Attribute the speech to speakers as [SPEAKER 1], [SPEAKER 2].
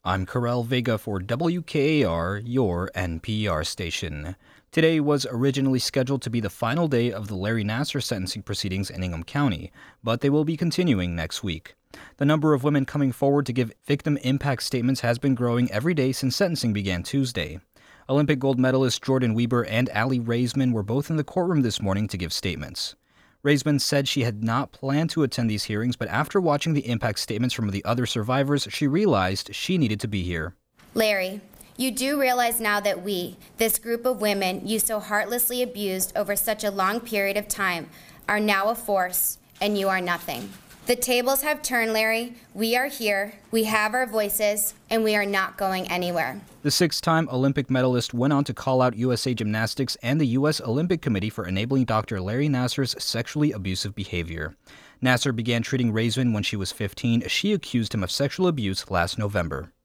[SPEAKER 1] I'm Karel Vega for WKAR, your NPR station. Today was originally scheduled to be the final day of the Larry Nassar sentencing proceedings in Ingham County, but they will be continuing next week. The number of women coming forward to give victim impact statements has been growing every day since sentencing began Tuesday. Olympic gold medalist Jordan Weber and Aly Raisman were both in the courtroom this morning to give statements. Raisman said she had not planned to attend these hearings, but after watching the impact statements from the other survivors, she realized she needed to be here.
[SPEAKER 2] Larry, you do realize now that we, this group of women you so heartlessly abused over such a long period of time, are now a force, and you are nothing. The tables have turned, Larry. We are here, we have our voices, and we are not going anywhere.
[SPEAKER 1] The six-time Olympic medalist went on to call out USA Gymnastics and the U.S. Olympic Committee for enabling Dr. Larry Nassar's sexually abusive behavior. Nassar began treating Raisman when she was 15. She accused him of sexual abuse last November.